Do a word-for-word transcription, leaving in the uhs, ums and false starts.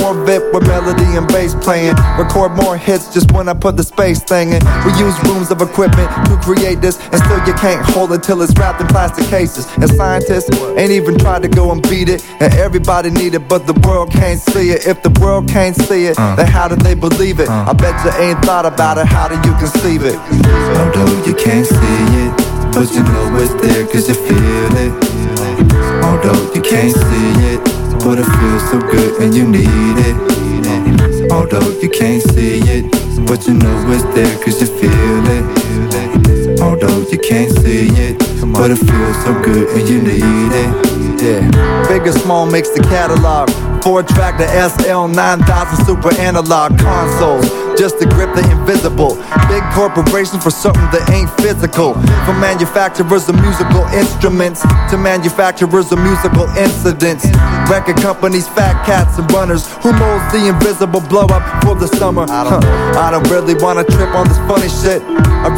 Corvette with melody and bass playing. Record more hits just when I put the space thing in. We use rooms of equipment to create this, and still you can't hold it till it's wrapped in plastic cases. And scientists ain't even tried to go and beat it. And everybody need it, but the world can't see it. If the world can't see it, uh, then how do they believe it? Uh, I bet you ain't thought about it, how do you conceive it? Although you can't see it, but you know it's there cause you feel it. Although you can't see it, but it feels so good and you need it. Although you can't see it, but you know it's there cause you feel it. Although you can't see it, but it feels so good and you need it. Yeah, Big or Small makes the catalog. Four track the S L nine thousand super analog consoles, just to grip the invisible. Big corporations for something that ain't physical. From manufacturers of musical instruments to manufacturers of musical incidents. Record companies, fat cats and runners who molds the invisible blow up for the summer. I don't, huh. I don't really wanna trip on this funny shit. I'd